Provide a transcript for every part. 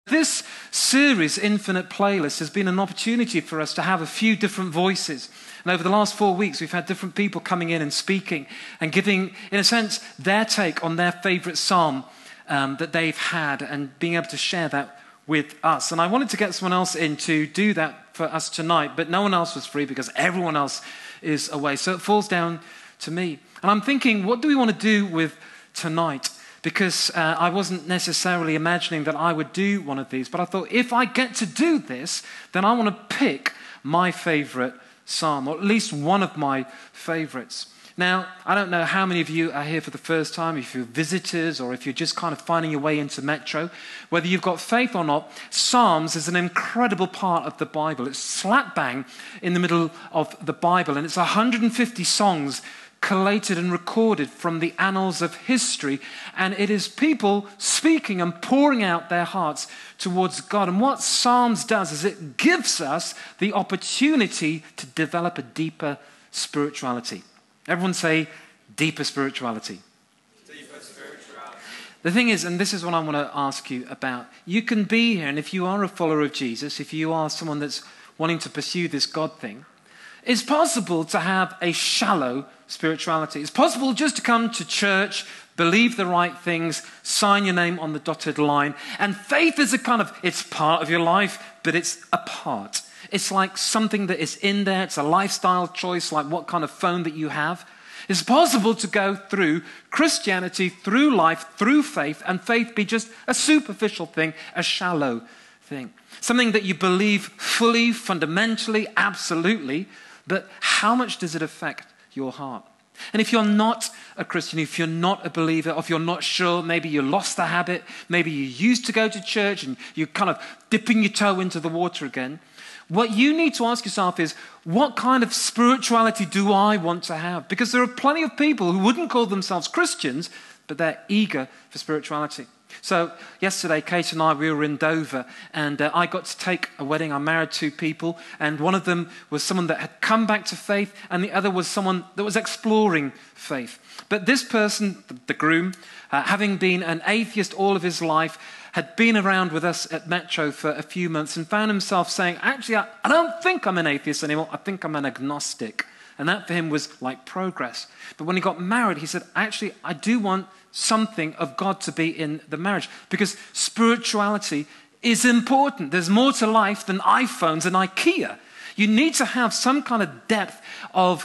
This series, Infinite Playlist, has been an opportunity for us to have a few different voices. And over the last 4 weeks, we've had different people coming in and speaking and giving, in a sense, their take on their favorite psalm that they've had and being able to share that with us. And I wanted to get someone else in to do that for us tonight, but no one else was free because everyone else is away. So it falls down to me. And I'm thinking, what do we want to do with tonight? Because I wasn't necessarily imagining that I would do one of these, but I thought if I get to do this, then I want to pick my favorite psalm, or at least one of my favorites. Now, I don't know how many of you are here for the first time, if you're visitors or if you're just kind of finding your way into Metro. Whether you've got faith or not, Psalms is an incredible part of the Bible. It's slap bang in the middle of the Bible, and it's 150 songs collated and recorded from the annals of history, and it is people speaking and pouring out their hearts towards God. And what Psalms does is it gives us the opportunity to develop a deeper spirituality. Everyone say, deeper spirituality. Deeper spirituality. The thing is, and this is what I want to ask you about, you can be here, and if you are a follower of Jesus, if you are someone that's wanting to pursue this God thing, it's possible to have a shallow spirituality. It's possible just to come to church, believe the right things, sign your name on the dotted line. And faith is a kind of, it's part of your life, but it's a part. It's like something that is in there. It's a lifestyle choice, like what kind of phone that you have. It's possible to go through Christianity, through life, through faith, and faith be just a superficial thing, a shallow thing. Something that you believe fully, fundamentally, absolutely, but how much does it affect your heart? And if you're not a Christian, if you're not a believer, or if you're not sure, maybe you lost the habit, maybe you used to go to church and you're kind of dipping your toe into the water again, what you need to ask yourself is, what kind of spirituality do I want to have? Because there are plenty of people who wouldn't call themselves Christians, but they're eager for spirituality. So yesterday, Kate and I, we were in Dover, and I got to take a wedding. I married two people, and one of them was someone that had come back to faith, and the other was someone that was exploring faith. But this person, the groom, having been an atheist all of his life, had been around with us at Metro for a few months and found himself saying, actually, I don't think I'm an atheist anymore. I think I'm an agnostic. And that for him was like progress. But when he got married, he said, actually, I do want something of God to be in the marriage, because spirituality is important. There's more to life than iPhones and IKEA. You need to have some kind of depth of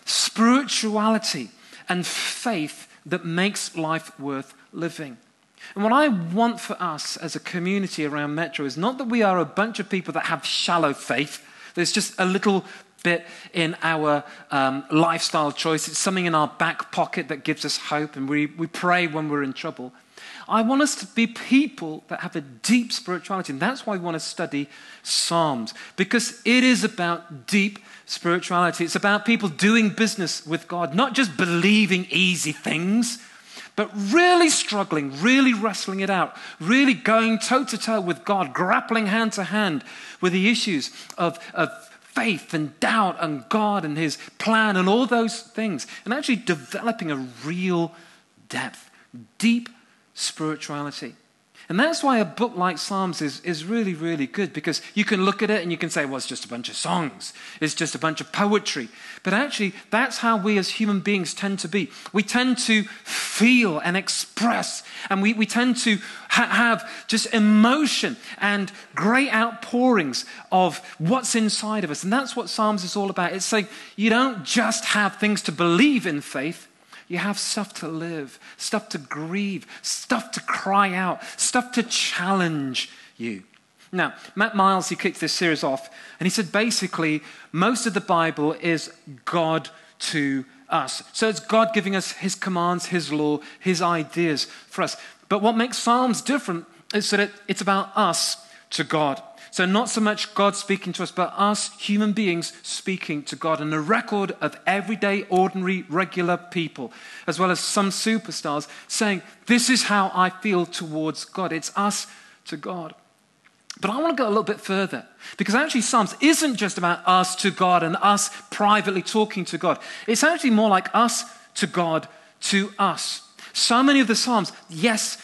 spirituality and faith that makes life worth living. And what I want for us as a community around Metro is not that we are a bunch of people that have shallow faith. There's just a little bit in our lifestyle choice. It's something in our back pocket that gives us hope, and we pray when we're in trouble. I want us to be people that have a deep spirituality, and that's why we want to study Psalms, because it is about deep spirituality. It's about people doing business with God, not just believing easy things, but really struggling, really wrestling it out, really going toe-to-toe with God, grappling hand to hand with the issues of faith and doubt and God and his plan and all those things, and actually developing a real depth, deep spirituality. And that's why a book like Psalms is really, really good, because you can look at it and you can say, well, it's just a bunch of songs. It's just a bunch of poetry. But actually, that's how we as human beings tend to be. We tend to feel and express, and we tend to have just emotion and great outpourings of what's inside of us. And that's what Psalms is all about. It's saying you don't just have things to believe in faith. You have stuff to live, stuff to grieve, stuff to cry out, stuff to challenge you. Now, Matt Miles, he kicked this series off, and he said basically most of the Bible is God to us. So it's God giving us his commands, his law, his ideas for us. But what makes Psalms different is that it's about us to God. So not so much God speaking to us, but us human beings speaking to God, and a record of everyday, ordinary, regular people, as well as some superstars saying, this is how I feel towards God. It's us to God. But I want to go a little bit further, because actually Psalms isn't just about us to God and us privately talking to God. It's actually more like us to God to us. So many of the Psalms, yes,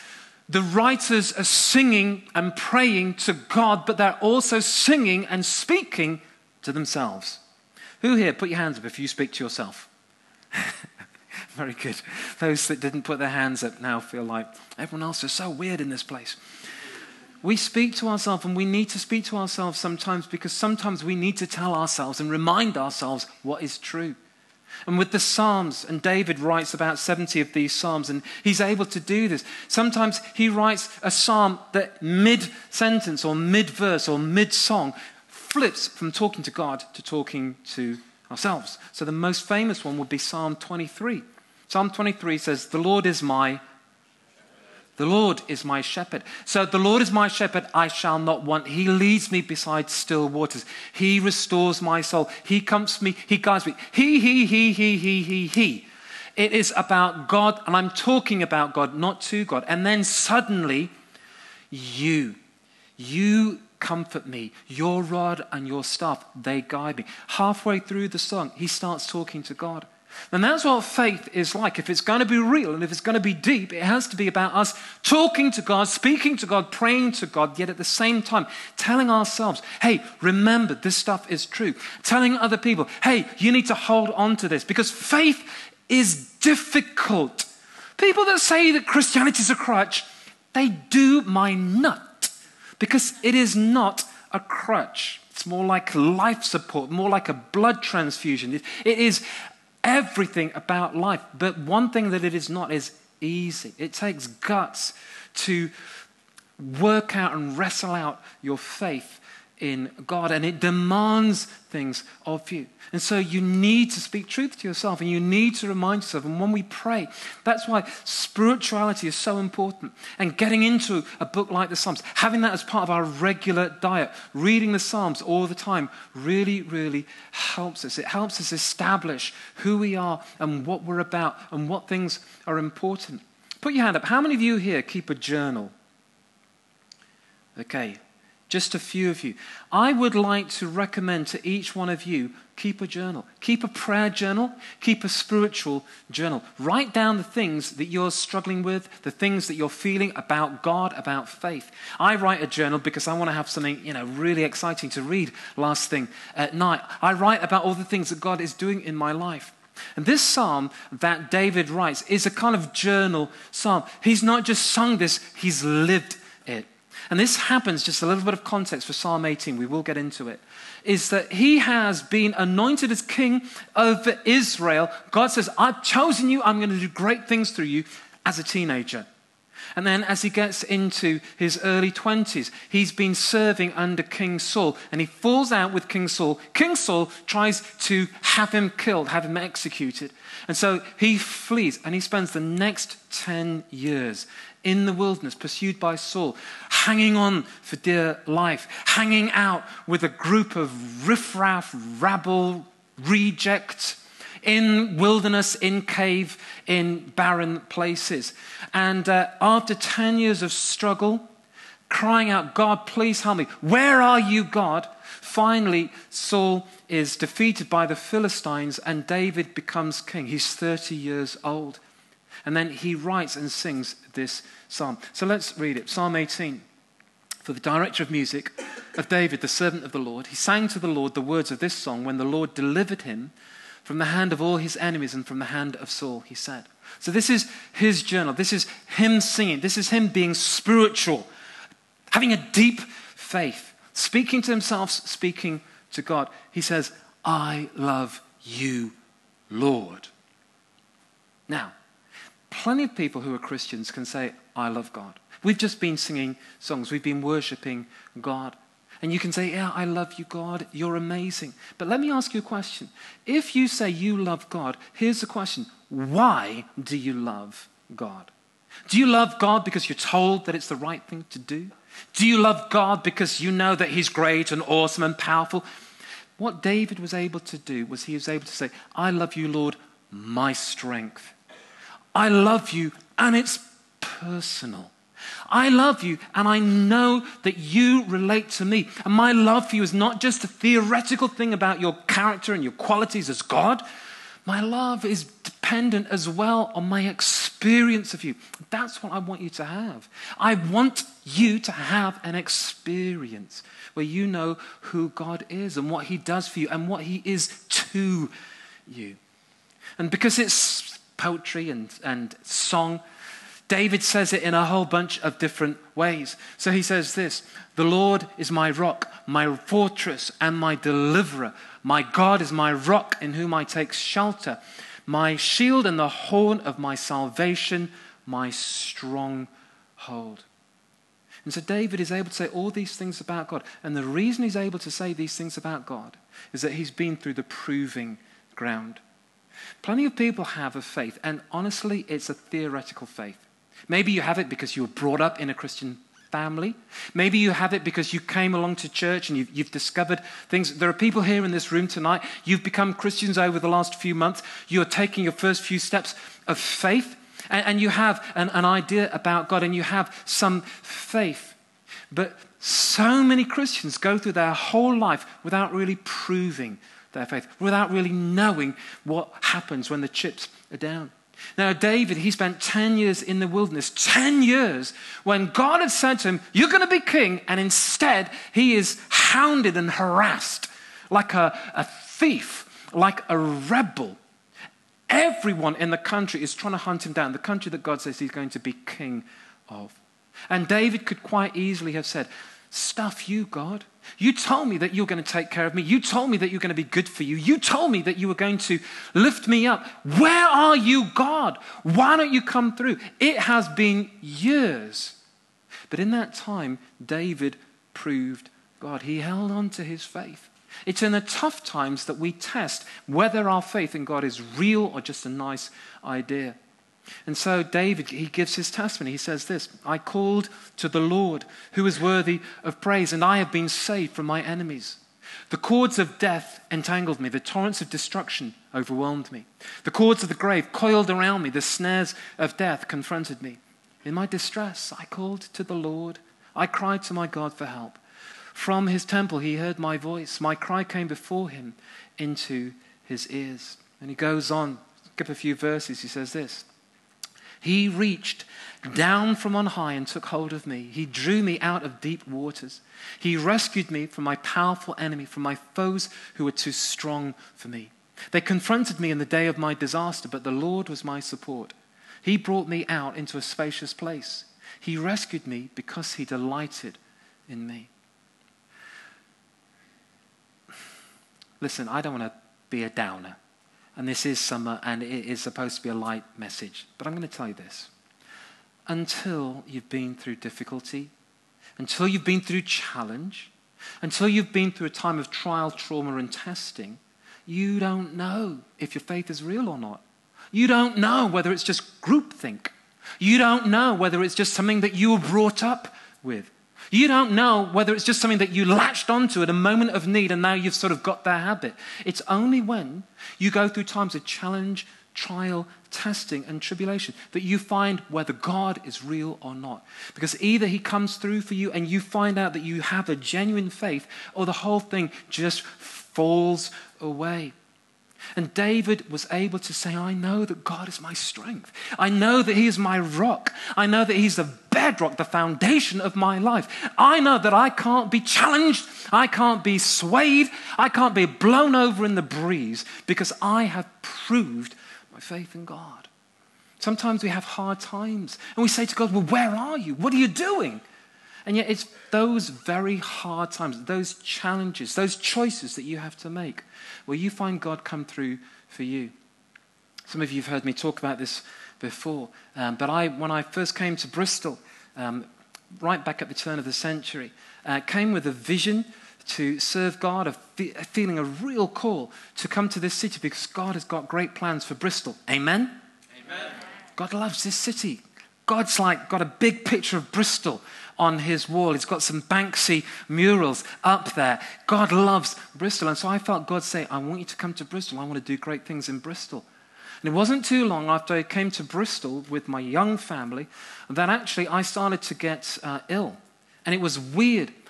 The writers are singing and praying to God, but they're also singing and speaking to themselves. Who here, put your hands up if you speak to yourself. Very good. Those that didn't put their hands up now feel like everyone else is so weird in this place. We speak to ourselves, and we need to speak to ourselves sometimes, because sometimes we need to tell ourselves and remind ourselves what is true. And with the Psalms, and David writes about 70 of these Psalms, and he's able to do this. Sometimes he writes a psalm that mid-sentence or mid-verse or mid-song flips from talking to God to talking to ourselves. So the most famous one would be Psalm 23. Psalm 23 says, the Lord is my shepherd. So the Lord is my shepherd, I shall not want. He leads me beside still waters. He restores my soul. He comforts me. He guides me. He. It is about God, and I'm talking about God, not to God. And then suddenly, you comfort me. Your rod and your staff, they guide me. Halfway through the song, he starts talking to God. And that's what faith is like. If it's going to be real and if it's going to be deep, it has to be about us talking to God, speaking to God, praying to God, yet at the same time telling ourselves, hey, remember, this stuff is true. Telling other people, hey, you need to hold on to this, because faith is difficult. People that say that Christianity is a crutch, they do my nut, because it is not a crutch. It's more like life support, more like a blood transfusion. It is everything about life. But one thing that it is not is easy. It takes guts to work out and wrestle out your faith in God, and it demands things of you. And so you need to speak truth to yourself, and you need to remind yourself. And when we pray, that's why spirituality is so important. And getting into a book like the Psalms, having that as part of our regular diet, reading the Psalms all the time, really, really helps us. It helps us establish who we are and what we're about and what things are important. Put your hand up. How many of you here keep a journal? Okay. Just a few of you. I would like to recommend to each one of you, keep a journal. Keep a prayer journal. Keep a spiritual journal. Write down the things that you're struggling with, the things that you're feeling about God, about faith. I write a journal because I want to have something, really exciting to read last thing at night. I write about all the things that God is doing in my life. And this psalm that David writes is a kind of journal psalm. He's not just sung this, he's lived it. And this happens, just a little bit of context for Psalm 18, we will get into it, is that he has been anointed as king over Israel. God says, I've chosen you, I'm going to do great things through you as a teenager. And then as he gets into his early 20s, he's been serving under King Saul, and he falls out with King Saul. King Saul tries to have him killed, have him executed. And so he flees, and he spends the next 10 years in the wilderness, pursued by Saul, hanging on for dear life, hanging out with a group of riffraff, rabble, rejects, in wilderness, in cave, in barren places. And after 10 years of struggle, crying out, God, please help me. Where are you, God? Finally, Saul is defeated by the Philistines, and David becomes king. He's 30 years old. And then he writes and sings this psalm. So let's read it. Psalm 18. For the director of music of David, the servant of the Lord, he sang to the Lord the words of this song when the Lord delivered him from the hand of all his enemies and from the hand of Saul, he said. So this is his journal. This is him singing. This is him being spiritual, having a deep faith, speaking to himself, speaking to God. He says, I love you, Lord. Now, plenty of people who are Christians can say, I love God. We've just been singing songs. We've been worshiping God. And you can say, yeah, I love you, God. You're amazing. But let me ask you a question. If you say you love God, here's the question. Why do you love God? Do you love God because you're told that it's the right thing to do? Do you love God because you know that he's great and awesome and powerful? What David was able to do was he was able to say, I love you, Lord, my strength. I love you, and it's personal. I love you, and I know that you relate to me. And my love for you is not just a theoretical thing about your character and your qualities as God. My love is dependent as well on my experience experience of you. That's what I want you to have. I want you to have an experience where you know who God is and what he does for you and what he is to you. And because it's poetry and song, David says it in a whole bunch of different ways. So he says this: the Lord is my rock, my fortress, and my deliverer. My God is my rock in whom I take shelter, my shield and the horn of my salvation, my stronghold. And so David is able to say all these things about God. And the reason he's able to say these things about God is that he's been through the proving ground. Plenty of people have a faith, and honestly, it's a theoretical faith. Maybe you have it because you were brought up in a Christian family. Maybe you have it because you came along to church and you've discovered things. There are people here in this room tonight. You've become Christians over the last few months. You're taking your first few steps of faith, and you have an idea about God, and you have some faith. But so many Christians go through their whole life without really proving their faith, without really knowing what happens when the chips are down. Now, David, he spent 10 years in the wilderness, 10 years, when God had said to him, you're going to be king, and instead he is hounded and harassed like a thief, like a rebel. Everyone in the country is trying to hunt him down, the country that God says he's going to be king of. And David could quite easily have said, stuff you, God. You told me that you're going to take care of me. You told me that you're going to be good for you. You told me that you were going to lift me up. Where are you, God? Why don't you come through? It has been years. But in that time, David proved God. He held on to his faith. It's in the tough times that we test whether our faith in God is real or just a nice idea. And so David, he gives his testimony. He says this: I called to the Lord, who is worthy of praise, and I have been saved from my enemies. The cords of death entangled me. The torrents of destruction overwhelmed me. The cords of the grave coiled around me. The snares of death confronted me. In my distress, I called to the Lord. I cried to my God for help. From his temple, he heard my voice. My cry came before him into his ears. And he goes on, skip a few verses. He says this: He reached down from on high and took hold of me. He drew me out of deep waters. He rescued me from my powerful enemy, from my foes who were too strong for me. They confronted me in the day of my disaster, but the Lord was my support. He brought me out into a spacious place. He rescued me because he delighted in me. Listen, I don't want to be a downer. And this is summer, and it is supposed to be a light message. But I'm going to tell you this. Until you've been through difficulty, until you've been through challenge, until you've been through a time of trial, trauma, and testing, you don't know if your faith is real or not. You don't know whether it's just groupthink. You don't know whether it's just something that you were brought up with. You don't know whether it's just something that you latched onto at a moment of need and now you've sort of got that habit. It's only when you go through times of challenge, trial, testing, and tribulation that you find whether God is real or not. Because either he comes through for you and you find out that you have a genuine faith, or the whole thing just falls away. And David was able to say, I know that God is my strength. I know that he is my rock. I know that he's the bedrock, the foundation of my life. I know that I can't be challenged. I can't be swayed. I can't be blown over in the breeze because I have proved my faith in God. Sometimes we have hard times and we say to God, well, where are you? What are you doing? And yet it's those very hard times, those challenges, those choices that you have to make where you find God come through for you. Some of you have heard me talk about this before, but when I first came to Bristol, right back at the turn of the century, came with a vision to serve God, feeling a real call to come to this city because God has got great plans for Bristol. Amen? Amen. God loves this city. God's got a big picture of Bristol on his wall. He's got some Banksy murals up there. God loves Bristol. And so I felt God say, I want you to come to Bristol. I want to do great things in Bristol. And it wasn't too long after I came to Bristol with my young family that actually I started to get ill. And it was weird.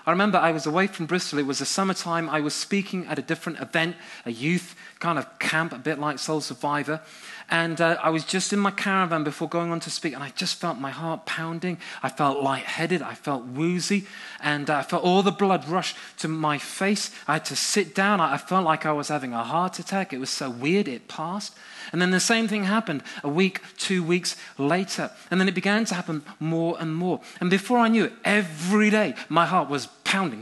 I remember I was away from Bristol. It was the summertime. I was speaking at a different event, a youth kind of camp, a bit like Soul Survivor. And I was just in my caravan before going on to speak, and I just felt my heart pounding. I felt lightheaded. I felt woozy. And I felt all the blood rush to my face. I had to sit down. I felt like I was having a heart attack. It was so weird. It passed. And then the same thing happened a week, 2 weeks later. And then it began to happen more and more. And before I knew it, every day, my heart was pounding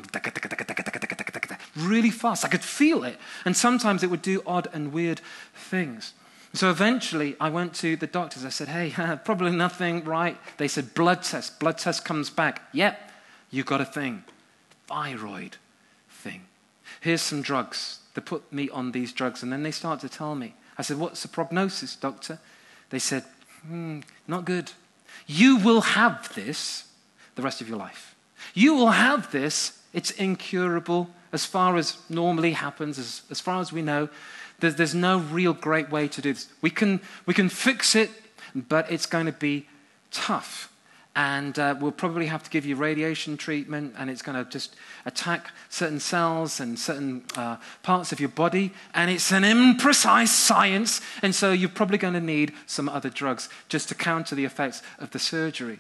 really fast. I could feel it. And sometimes it would do odd and weird things. So eventually, I went to the doctors. I said, hey, probably nothing, right? They said, blood test. Blood test comes back. Yep, you got a thing. Thyroid thing. Here's some drugs. They put me on these drugs, and then they start to tell me. I said, what's the prognosis, doctor? They said, not good. You will have this the rest of your life. You will have this. It's incurable as far as normally happens, as far as we know. There's no real great way to do this. We can fix it, but it's going to be tough. And we'll probably have to give you radiation treatment, and it's going to just attack certain cells and certain parts of your body. And it's an imprecise science, and so you're probably going to need some other drugs just to counter the effects of the surgery.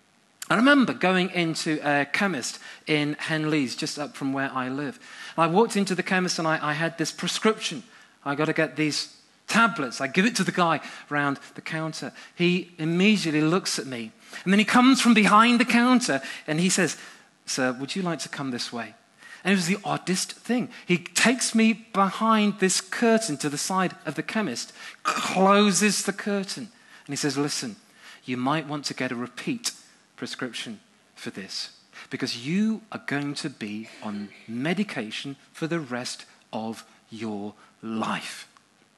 I remember going into a chemist in Henleaze, just up from where I live. And I walked into the chemist, and I had this prescription. I got to get these tablets. I give it to the guy around the counter. He immediately looks at me. And then he comes from behind the counter and he says, sir, would you like to come this way? And it was the oddest thing. He takes me behind this curtain to the side of the chemist, closes the curtain, and he says, listen, you might want to get a repeat prescription for this because you are going to be on medication for the rest of your life.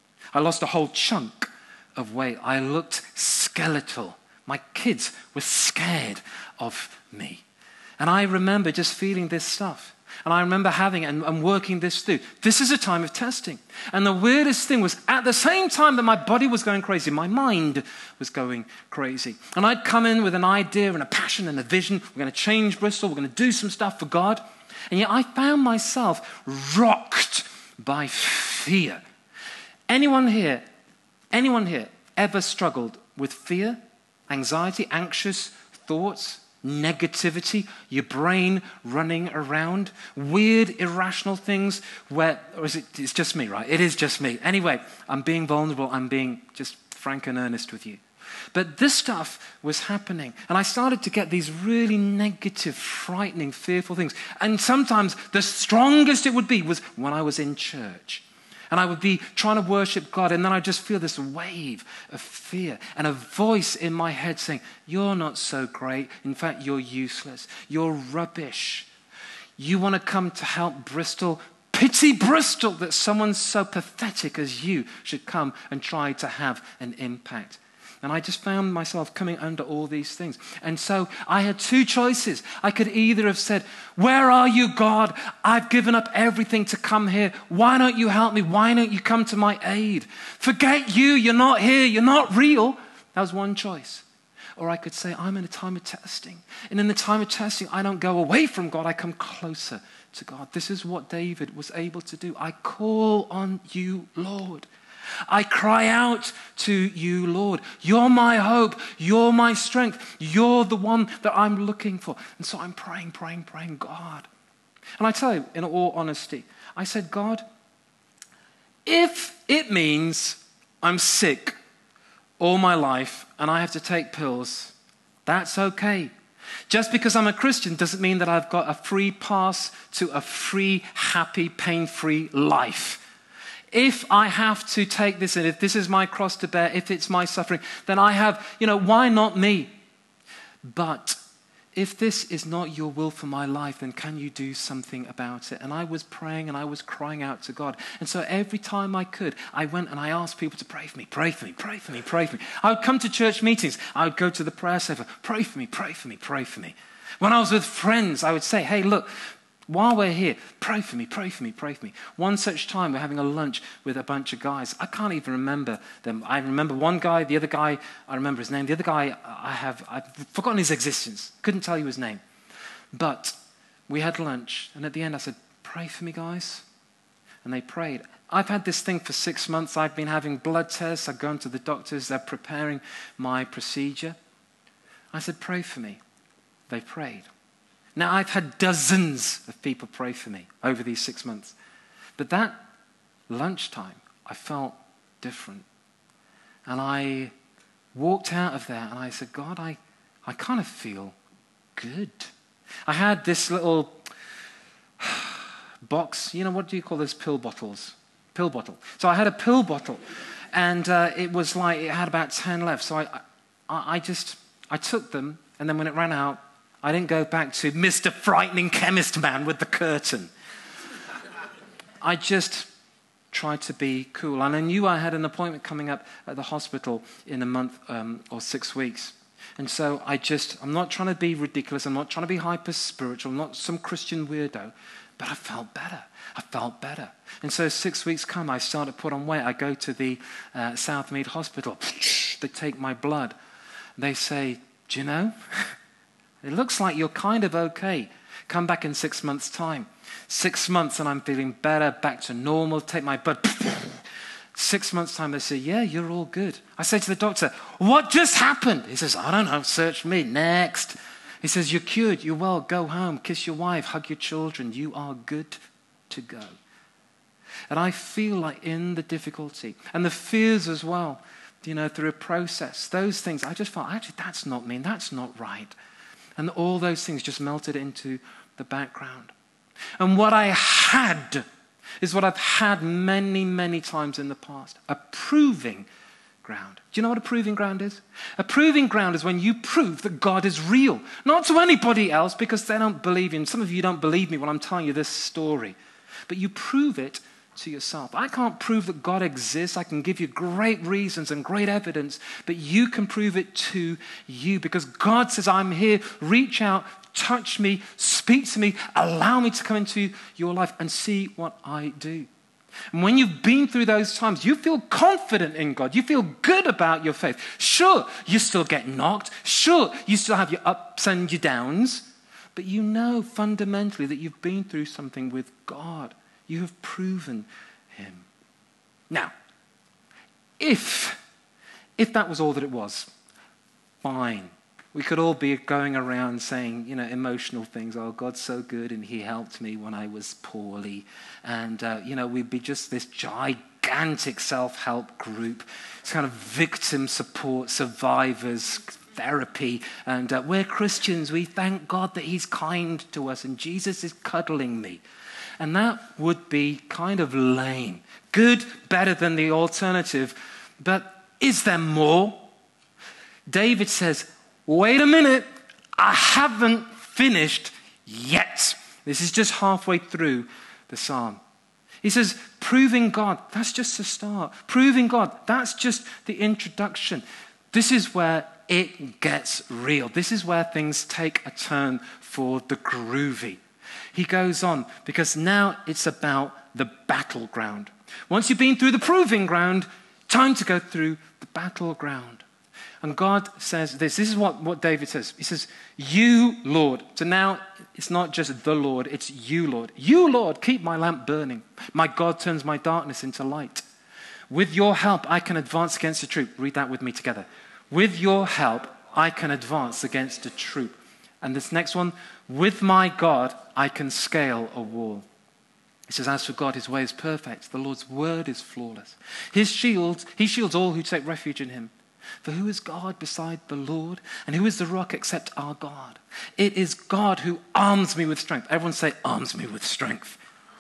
I lost a whole chunk of weight. I looked skeletal. My kids were scared of me. And I remember just feeling this stuff. And I remember having it and working this through. This is a time of testing. And the weirdest thing was at the same time that my body was going crazy, my mind was going crazy. And I'd come in with an idea and a passion and a vision. We're going to change Bristol. We're going to do some stuff for God. And yet I found myself rocked by fear. Anyone here ever struggled with fear, anxiety, anxious thoughts, negativity, your brain running around, weird, irrational things or is it's just me, right? It is just me. Anyway, I'm being vulnerable. I'm being just frank and earnest with you. But this stuff was happening. And I started to get these really negative, frightening, fearful things. And sometimes the strongest it would be was when I was in church. And I would be trying to worship God, and then I'd just feel this wave of fear and a voice in my head saying, you're not so great. In fact, you're useless. You're rubbish. You want to come to help Bristol? Pity Bristol that someone so pathetic as you should come and try to have an impact. And I just found myself coming under all these things. And so I had two choices. I could either have said, where are you, God? I've given up everything to come here. Why don't you help me? Why don't you come to my aid? Forget you. You're not here. You're not real. That was one choice. Or I could say, I'm in a time of testing. And in the time of testing, I don't go away from God. I come closer to God. This is what David was able to do. I call on you, Lord. I cry out to you, Lord. You're my hope. You're my strength. You're the one that I'm looking for. And so I'm praying, God. And I tell you, in all honesty, I said, God, if it means I'm sick all my life and I have to take pills, that's okay. Just because I'm a Christian doesn't mean that I've got a free pass to a free, happy, pain-free life. If I have to take this, and if this is my cross to bear, if it's my suffering, then I have, why not me? But if this is not your will for my life, then can you do something about it? And I was praying and I was crying out to God. And so every time I could, I went and I asked people to pray for me, pray for me, pray for me, pray for me. I would come to church meetings. I would go to the prayer center, pray for me, pray for me, pray for me. When I was with friends, I would say, hey, look, while we're here, pray for me, pray for me, pray for me. One such time, we're having a lunch with a bunch of guys. I can't even remember them. I remember one guy, the other guy, I remember his name. The other guy, I've forgotten his existence. Couldn't tell you his name. But we had lunch, and at the end I said, pray for me, guys. And they prayed. I've had this thing for 6 months. I've been having blood tests. I've gone to the doctors. They're preparing my procedure. I said, pray for me. They prayed. Now, I've had dozens of people pray for me over these 6 months. But that lunchtime, I felt different. And I walked out of there and I said, God, I kind of feel good. I had this little box. You know, what do you call those pill bottles? Pill bottle. So I had a pill bottle, and it was like it had about 10 left. So I took them, and then when it ran out, I didn't go back to Mr. Frightening Chemist Man with the curtain. I just tried to be cool, and I knew I had an appointment coming up at the hospital in a month or 6 weeks. And so I'm not trying to be ridiculous. I'm not trying to be hyper-spiritual. I'm not some Christian weirdo. But I felt better. I felt better. And so 6 weeks come, I start to put on weight. I go to the Southmead Hospital. They take my blood. They say, do you know, it looks like you're kind of okay. Come back in 6 months' time. 6 months and I'm feeling better, back to normal. Take my blood. 6 months' time, they say, yeah, you're all good. I say to the doctor, what just happened? He says, I don't know, search me. Next. He says, you're cured, you're well, go home, kiss your wife, hug your children. You are good to go. And I feel like in the difficulty and the fears as well, you know, through a process, those things, I just felt, actually, that's not me, that's not right. And all those things just melted into the background. And what I had is what I've had many, many times in the past, a proving ground. Do you know what a proving ground is? A proving ground is when you prove that God is real. Not to anybody else because they don't believe you. And some of you don't believe me when I'm telling you this story. But you prove it to yourself. I can't prove that God exists. I can give you great reasons and great evidence. But you can prove it to you because God says, I'm here. Reach out, touch me, speak to me, allow me to come into your life and see what I do. And when you've been through those times, you feel confident in God. You feel good about your faith. Sure, you still get knocked. Sure, you still have your ups and your downs. But you know fundamentally that you've been through something with God. You have proven him. Now, if that was all that it was, fine. We could all be going around saying, you know, emotional things. Oh, God's so good and he helped me when I was poorly. And, you know, we'd be just this gigantic self-help group. It's kind of victim support, survivors, therapy. And we're Christians. We thank God that he's kind to us and Jesus is cuddling me. And that would be kind of lame. Good, better than the alternative. But is there more? David says, wait a minute, I haven't finished yet. This is just halfway through the psalm. He says, proving God, that's just the start. Proving God, that's just the introduction. This is where it gets real. This is where things take a turn for the groovy. He goes on, because now it's about the battleground. Once you've been through the proving ground, time to go through the battleground. And God says this is what David says. He says, you, Lord. So now it's not just the Lord, it's you, Lord. You, Lord, keep my lamp burning. My God turns my darkness into light. With your help, I can advance against the troop. Read that with me together. With your help, I can advance against a troop. And this next one, with my God, I can scale a wall. He says, as for God, his way is perfect. The Lord's word is flawless. He shields all who take refuge in him. For who is God beside the Lord? And who is the rock except our God? It is God who arms me with strength. Everyone say, arms me with strength.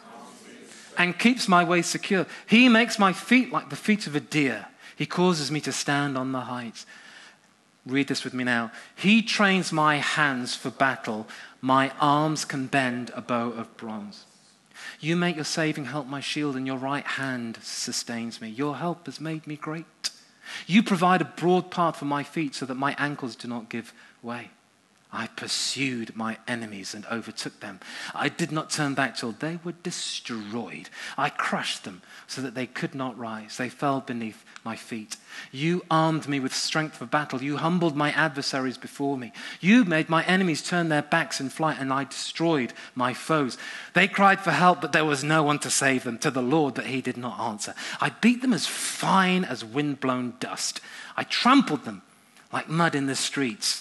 And keeps my way secure. He makes my feet like the feet of a deer. He causes me to stand on the heights. Read this with me now. He trains my hands for battle. My arms can bend a bow of bronze. You make your saving help my shield, and your right hand sustains me. Your help has made me great. You provide a broad path for my feet so that my ankles do not give way. I pursued my enemies and overtook them. I did not turn back till they were destroyed. I crushed them so that they could not rise. They fell beneath my feet. You armed me with strength for battle. You humbled my adversaries before me. You made my enemies turn their backs in flight, and I destroyed my foes. They cried for help, but there was no one to save them. To the Lord, but he did not answer. I beat them as fine as wind-blown dust. I trampled them like mud in the streets.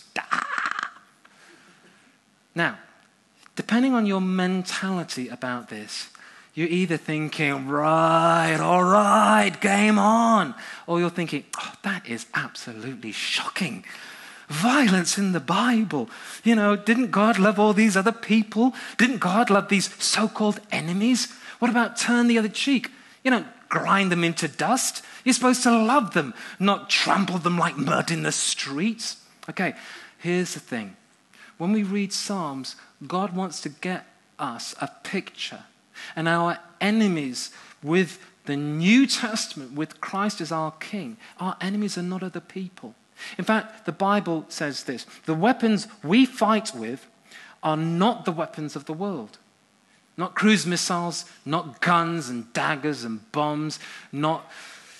Now, depending on your mentality about this, you're either thinking, right, all right, game on. Or you're thinking, oh, that is absolutely shocking. Violence in the Bible. You know, didn't God love all these other people? Didn't God love these so-called enemies? What about turn the other cheek? You don't grind them into dust. You're supposed to love them, not trample them like mud in the streets. Okay, here's the thing. When we read Psalms, God wants to get us a picture. And our enemies with the New Testament, with Christ as our King, our enemies are not other people. In fact, the Bible says this: the weapons we fight with are not the weapons of the world. Not cruise missiles, not guns and daggers and bombs, not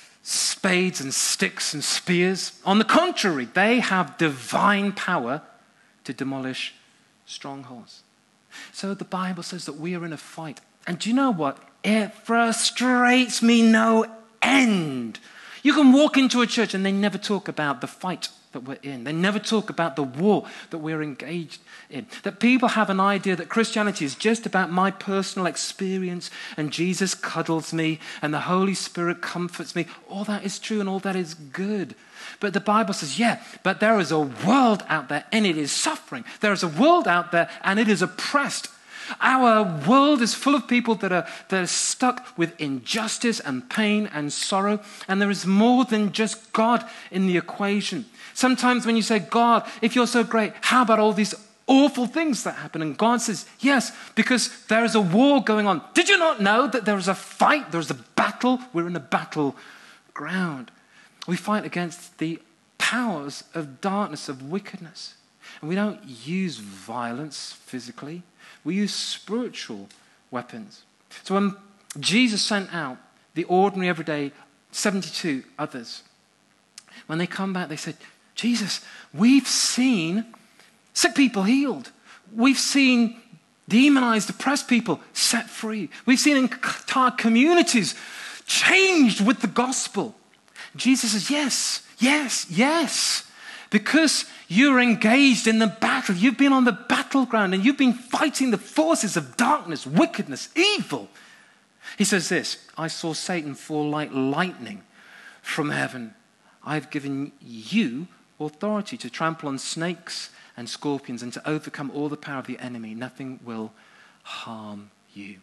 spades and sticks and spears. On the contrary, they have divine power to demolish strongholds. So the Bible says that we are in a fight. And do you know what? It frustrates me no end. You can walk into a church and they never talk about the fight that we're in. They never talk about the war that we're engaged in. That people have an idea that Christianity is just about my personal experience and Jesus cuddles me and the Holy Spirit comforts me. All that is true and all that is good. But the Bible says, yeah, but there is a world out there and it is suffering. There is a world out there and it is oppressed. Our world is full of people that are stuck with injustice and pain and sorrow. And there is more than just God in the equation. Sometimes when you say, God, if you're so great, how about all these awful things that happen? And God says, yes, because there is a war going on. Did you not know that there is a fight? There is a battle. We're in a battleground. We fight against the powers of darkness, of wickedness. And we don't use violence physically. We use spiritual weapons. So when Jesus sent out the ordinary, everyday 72 others, when they come back, they said, Jesus, we've seen sick people healed. We've seen demonized, oppressed people set free. We've seen entire communities changed with the gospel. Jesus says, yes, yes, yes. Because you're engaged in the battle. You've been on the battleground and you've been fighting the forces of darkness, wickedness, evil. He says this: I saw Satan fall like lightning from heaven. I've given you authority to trample on snakes and scorpions and to overcome all the power of the enemy. Nothing will harm you.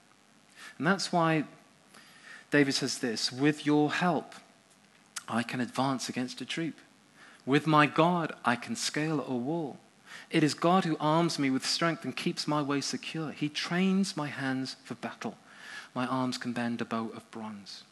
And that's why David says this: with your help, I can advance against a troop. With my God, I can scale a wall. It is God who arms me with strength and keeps my way secure. He trains my hands for battle. My arms can bend a bow of bronze.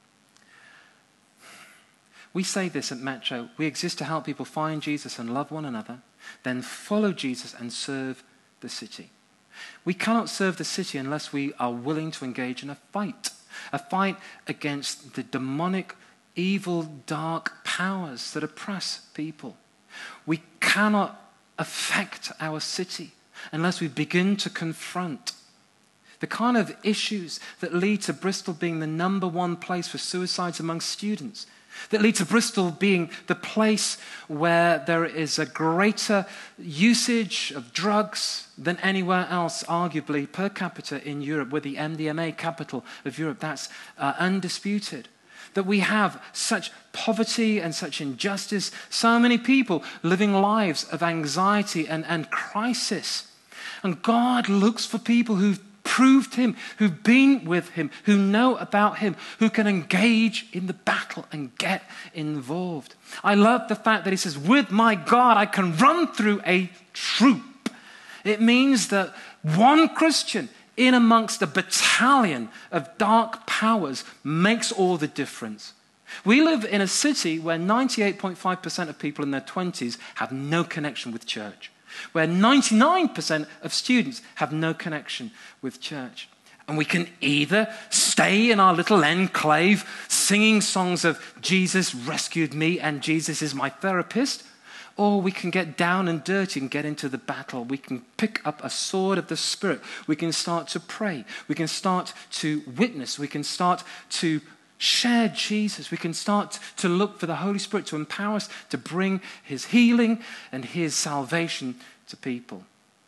We say this at Metro. We exist to help people find Jesus and love one another, then follow Jesus and serve the city. We cannot serve the city unless we are willing to engage in a fight against the demonic, evil, dark powers that oppress people. We cannot affect our city unless we begin to confront the kind of issues that lead to Bristol being the #1 place for suicides among students, that lead to Bristol being the place where there is a greater usage of drugs than anywhere else, arguably, per capita in Europe. We're the MDMA capital of Europe. That's undisputed. That we have such poverty and such injustice, so many people living lives of anxiety and crisis. And God looks for people who've proved him, who've been with him, who know about him, who can engage in the battle and get involved. I love the fact that he says, with my God, I can run through a troop. It means that one Christian in amongst a battalion of dark powers makes all the difference. We live in a city where 98.5% of people in their 20s have no connection with church. where 99% of students have no connection with church. And we can either stay in our little enclave singing songs of Jesus rescued me and Jesus is my therapist, or we can get down and dirty and get into the battle. We can pick up a sword of the Spirit. We can start to pray. We can start to witness. We can start to share Jesus. We can start to look for the Holy Spirit to empower us to bring his healing and his salvation to people.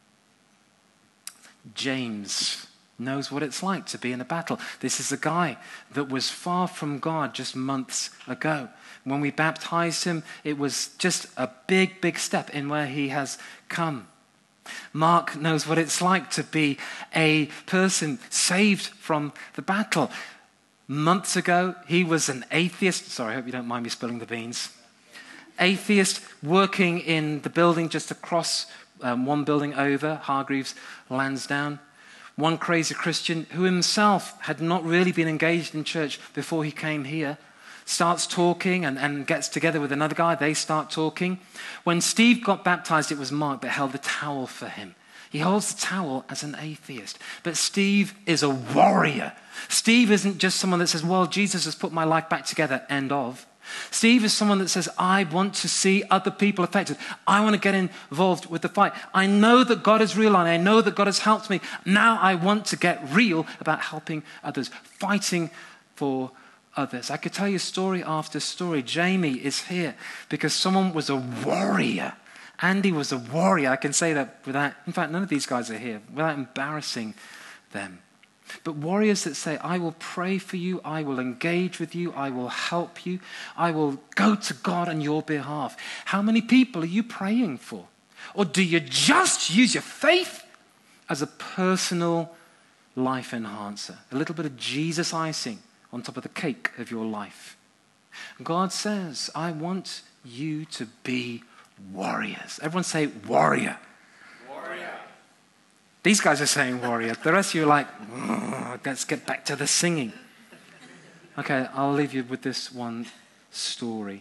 James knows what it's like to be in a battle. This is a guy that was far from God just months ago. When we baptized him, it was just a big, big step in where he has come. Mark knows what it's like to be a person saved from the battle. Months ago, he was an atheist. Sorry, I hope you don't mind me spilling the beans. Atheist working in the building just across one building over, Hargreaves Lansdowne. One crazy Christian who himself had not really been engaged in church before he came here starts talking and gets together with another guy. They start talking. When Steve got baptized, it was Mark that held the towel for him. He holds the towel as an atheist. But Steve is a warrior. Steve isn't just someone that says, well, Jesus has put my life back together, end of. Steve is someone that says, I want to see other people affected. I want to get involved with the fight. I know that God is real and I know that God has helped me. Now I want to get real about helping others, fighting for others. I could tell you story after story. Jamie is here because someone was a warrior. Andy was a warrior. I can say that without, in fact, none of these guys are here, without embarrassing them. But warriors that say, I will pray for you, I will engage with you, I will help you, I will go to God on your behalf. How many people are you praying for? Or do you just use your faith as a personal life enhancer? A little bit of Jesus icing on top of the cake of your life. God says, I want you to be warriors. Everyone say warrior. Warrior. These guys are saying warrior. The rest of you are like, let's get back to the singing. Okay, I'll leave you with this one story.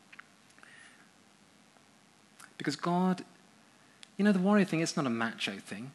Because God, you know, the warrior thing, it's not a macho thing.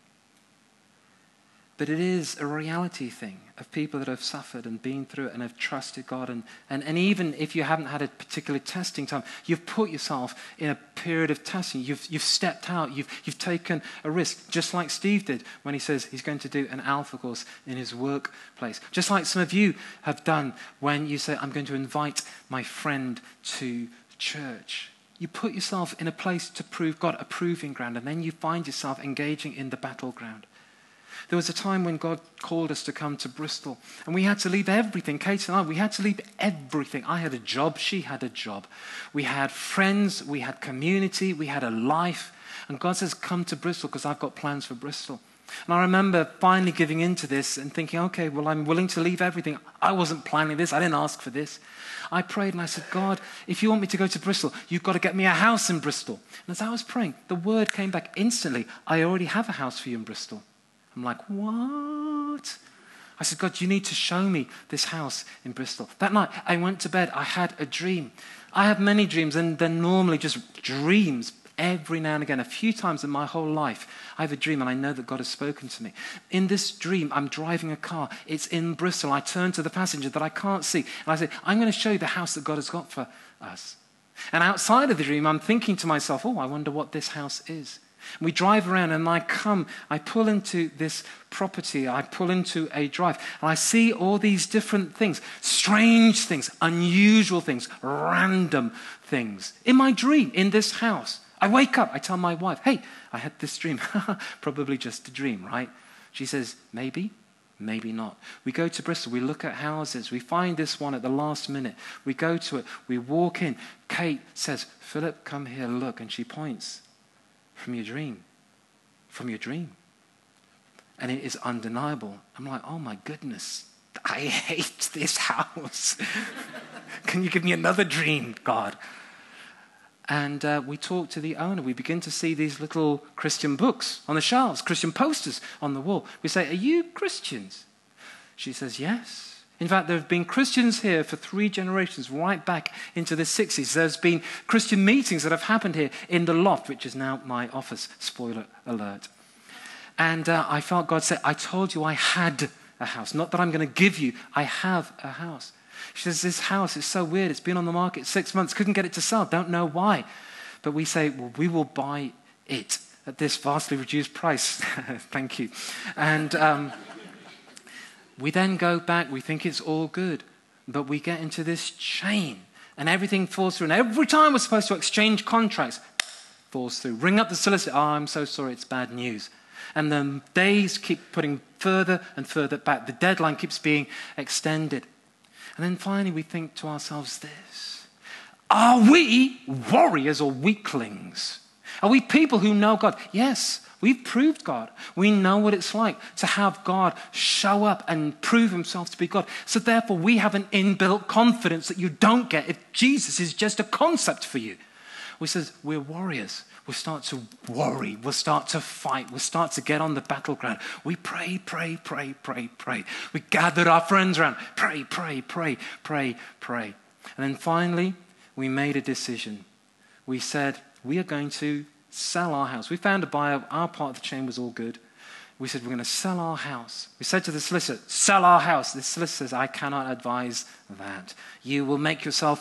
But it is a reality thing of people that have suffered and been through it and have trusted God. And even if you haven't had a particular testing time, you've put yourself in a period of testing. You've stepped out. You've taken a risk, just like Steve did when he says he's going to do an Alpha course in his workplace. Just like some of you have done when you say, I'm going to invite my friend to church. You put yourself in a place to prove God, a proving ground, and then you find yourself engaging in the battleground. There was a time when God called us to come to Bristol, and we had to leave everything. Kate and I, we had to leave everything. I had a job, she had a job. We had friends, we had community, we had a life. And God says, come to Bristol because I've got plans for Bristol. And I remember finally giving into this and thinking, okay, well, I'm willing to leave everything. I wasn't planning this. I didn't ask for this. I prayed and I said, God, if you want me to go to Bristol, you've got to get me a house in Bristol. And as I was praying, the word came back instantly. I already have a house for you in Bristol. I'm like, what? I said, God, you need to show me this house in Bristol. That night, I went to bed. I had a dream. I have many dreams, and they're normally just dreams. Every now and again, a few times in my whole life, I have a dream, and I know that God has spoken to me. In this dream, I'm driving a car. It's in Bristol. I turn to the passenger that I can't see, and I say, I'm going to show you the house that God has got for us. And outside of the dream, I'm thinking to myself, oh, I wonder what this house is. We drive around and I pull into this property, I pull into a drive, and I see all these different things, strange things, unusual things, random things. In my dream, in this house, I wake up, I tell my wife, hey, I had this dream. Probably just a dream, right? She says, maybe, maybe not. We go to Bristol, we look at houses, we find this one at the last minute. We go to it, we walk in. Kate says, Philip, come here, look, and she points. From your dream. And it is undeniable. I'm like, oh my goodness, I hate this house. Can you give me another dream, God? And we talk to the owner. We begin to see these little Christian books on the shelves, Christian posters on the wall. We say, are you Christians? She says, yes. In fact, there have been Christians here for 3 generations, right back into the 60s. There's been Christian meetings that have happened here in the loft, which is now my office, spoiler alert. And I felt God say, I told you I had a house. Not that I'm going to give you, I have a house. She says, this house is so weird. It's been on the market 6 months, couldn't get it to sell, don't know why. But we say, well, we will buy it at this vastly reduced price. Thank you. And we then go back, we think it's all good, but we get into this chain and everything falls through. And every time we're supposed to exchange contracts, falls through. Ring up the solicitor, oh, I'm so sorry, it's bad news. And the days keep putting further and further back. The deadline keeps being extended. And then finally we think to ourselves this: are we warriors or weaklings? Are we people who know God? Yes, we've proved God. We know what it's like to have God show up and prove himself to be God. So therefore we have an inbuilt confidence that you don't get if Jesus is just a concept for you. We says we're warriors. We'll start to worry. We'll start to fight. We'll start to get on the battleground. We pray, pray, pray, pray, pray. We gathered our friends around. Pray, pray, pray, pray, pray. And then finally, we made a decision. We said, we are going to sell our house. We found a buyer. Our part of the chain was all good. We said, we're going to sell our house. We said to the solicitor, sell our house. The solicitor says, I cannot advise that. You will make yourself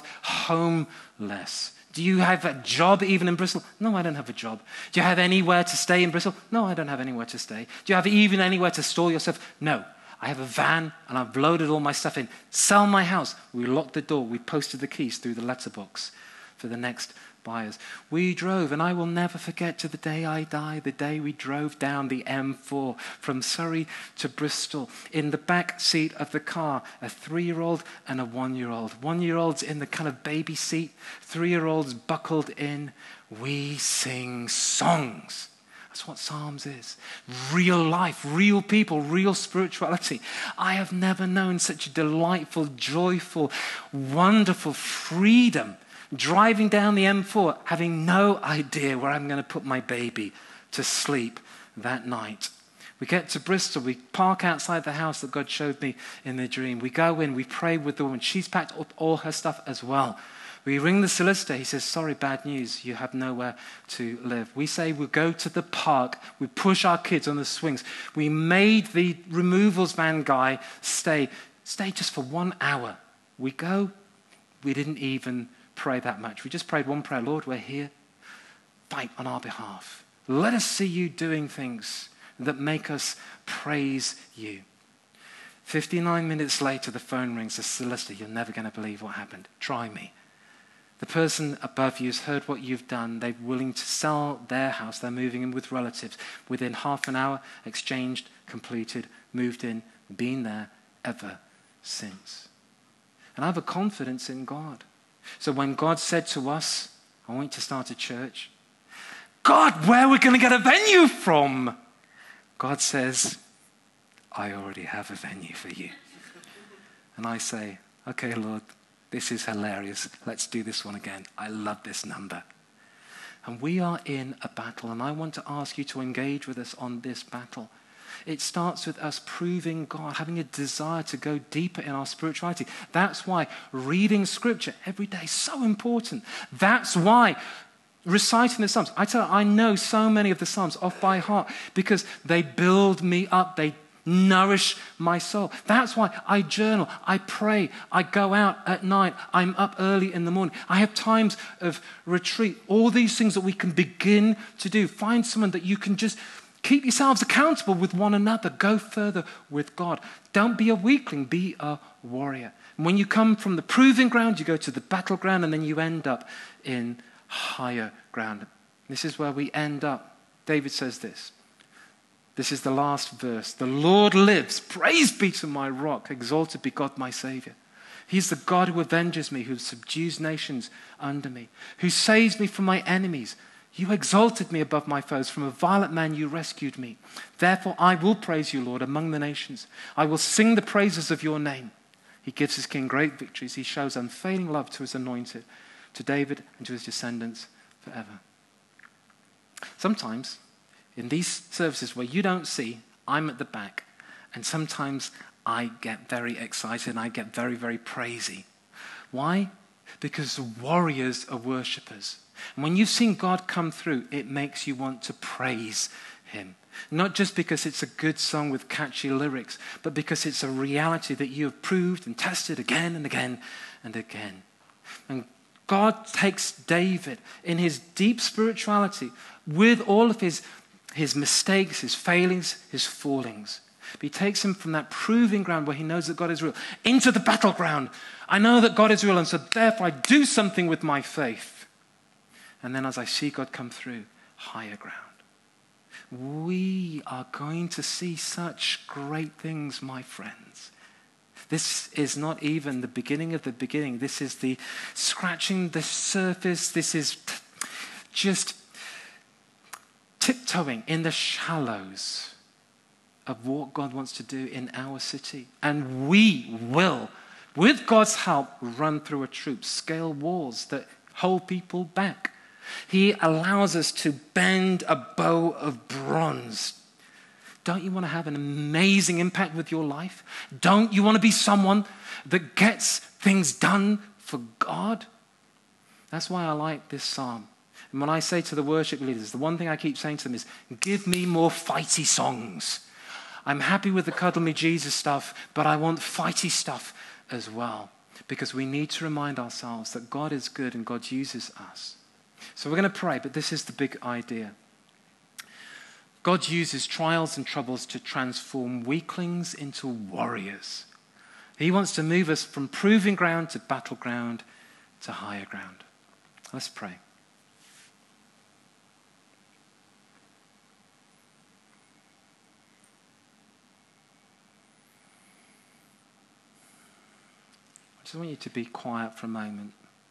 homeless. Do you have a job even in Bristol? No, I don't have a job. Do you have anywhere to stay in Bristol? No, I don't have anywhere to stay. Do you have even anywhere to store your stuff? No. I have a van and I've loaded all my stuff in. Sell my house. We locked the door. We posted the keys through the letterbox for the next buyers. We drove, and I will never forget to the day I die, the day we drove down the M4 from Surrey to Bristol. In the back seat of the car, a 3-year-old and a 1-year-old. 1-year-old's in the kind of baby seat, 3-year-old's buckled in. We sing songs. That's what Psalms is. Real life, real people, real spirituality. I have never known such a delightful, joyful, wonderful freedom driving down the M4, having no idea where I'm going to put my baby to sleep that night. We get to Bristol, we park outside the house that God showed me in the dream. We go in, we pray with the woman. She's packed up all her stuff as well. We ring the solicitor. He says, sorry, bad news. You have nowhere to live. We say we'll go to the park. We push our kids on the swings. We made the removals van guy stay just for 1 hour. We go. We didn't even pray that much. We just prayed one prayer. Lord, we're here. Fight on our behalf. Let us see you doing things that make us praise you. 59 minutes later, the phone rings. The solicitor, you're never going to believe what happened. Try me. The person above you has heard what you've done. They're willing to sell their house. They're moving in with relatives. Within half an hour, exchanged, completed, moved in, been there ever since. And I have a confidence in God. So when God said to us, I want you to start a church. God, where are we going to get a venue from? God says, I already have a venue for you. And I say, okay, Lord, this is hilarious. Let's do this one again. I love this number. And we are in a battle, and I want to ask you to engage with us on this battle. It starts with us proving God, having a desire to go deeper in our spirituality. That's why reading scripture every day is so important. That's why reciting the Psalms. I know so many of the Psalms off by heart because they build me up. They nourish my soul. That's why I journal, I pray, I go out at night, I'm up early in the morning. I have times of retreat. All these things that we can begin to do. Find someone that you can just keep yourselves accountable with one another. Go further with God. Don't be a weakling, be a warrior. And when you come from the proving ground, you go to the battleground, and then you end up in higher ground. This is where we end up. David says this. This is the last verse. The Lord lives. Praise be to my rock. Exalted be God my Savior. He's the God who avenges me, who subdues nations under me, who saves me from my enemies. You exalted me above my foes. From a violent man you rescued me. Therefore I will praise you, Lord, among the nations. I will sing the praises of your name. He gives his king great victories. He shows unfailing love to his anointed, to David and to his descendants forever. Sometimes in these services where you don't see, I'm at the back, and sometimes I get very excited and I get very, very praisy. Why? Because warriors are worshippers. And when you've seen God come through, it makes you want to praise him. Not just because it's a good song with catchy lyrics, but because it's a reality that you have proved and tested again and again and again. And God takes David in his deep spirituality with all of his mistakes, his failings, his fallings. But he takes him from that proving ground where he knows that God is real into the battleground. I know that God is real, and so therefore I do something with my faith. And then as I see God come through, higher ground. We are going to see such great things, my friends. This is not even the beginning of the beginning. This is the scratching the surface. This is just tiptoeing in the shallows of what God wants to do in our city. And we will, with God's help, run through a troop, scale walls that hold people back. He allows us to bend a bow of bronze. Don't you want to have an amazing impact with your life? Don't you want to be someone that gets things done for God? That's why I like this psalm. And when I say to the worship leaders, the one thing I keep saying to them is, give me more fighty songs. I'm happy with the Cuddle Me Jesus stuff, but I want fighty stuff as well. Because we need to remind ourselves that God is good and God uses us. So we're going to pray, but this is the big idea. God uses trials and troubles to transform weaklings into warriors. He wants to move us from proving ground to battleground to higher ground. Let's pray. I just want you to be quiet for a moment.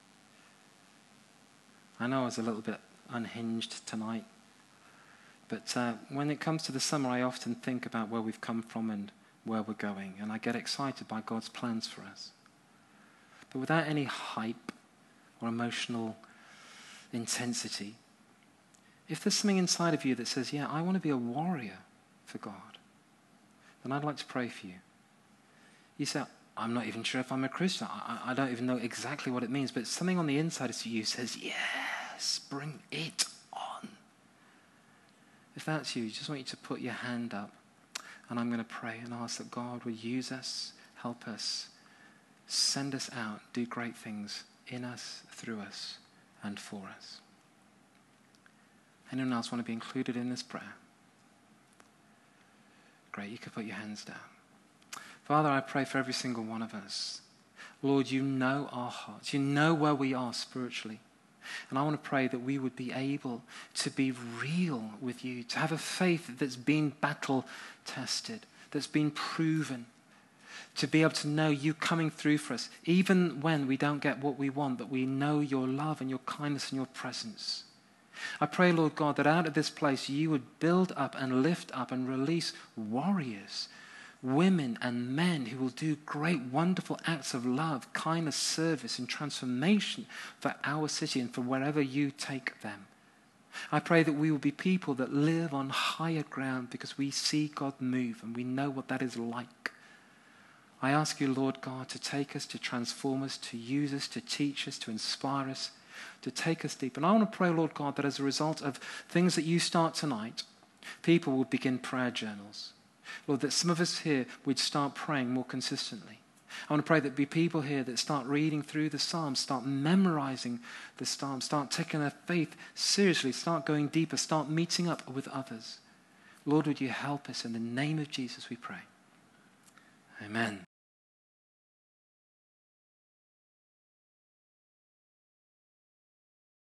I know I was a little bit unhinged tonight, but when it comes to the summer, I often think about where we've come from and where we're going, and I get excited by God's plans for us. But without any hype or emotional intensity, if there's something inside of you that says, yeah, I want to be a warrior for God, then I'd like to pray for you. You say, I'm not even sure if I'm a Christian. I don't even know exactly what it means, but something on the inside of you says, yes, bring it on. If that's you, I just want you to put your hand up, and I'm going to pray and ask that God will use us, help us, send us out, do great things in us, through us, and for us. Anyone else want to be included in this prayer? Great, you can put your hands down. Father, I pray for every single one of us. Lord, you know our hearts. You know where we are spiritually. And I want to pray that we would be able to be real with you, to have a faith that's been battle tested, that's been proven, to be able to know you coming through for us, even when we don't get what we want, but we know your love and your kindness and your presence. I pray, Lord God, that out of this place you would build up and lift up and release warriors, women and men who will do great, wonderful acts of love, kindness, service, and transformation for our city and for wherever you take them. I pray that we will be people that live on higher ground because we see God move and we know what that is like. I ask you, Lord God, to take us, to transform us, to use us, to teach us, to inspire us, to take us deep. And I want to pray, Lord God, that as a result of things that you start tonight, people will begin prayer journals. Lord, that some of us here would start praying more consistently. I want to pray that there be people here that start reading through the Psalms, start memorizing the Psalms, start taking their faith seriously, start going deeper, start meeting up with others. Lord, would you help us in the name of Jesus, we pray. Amen.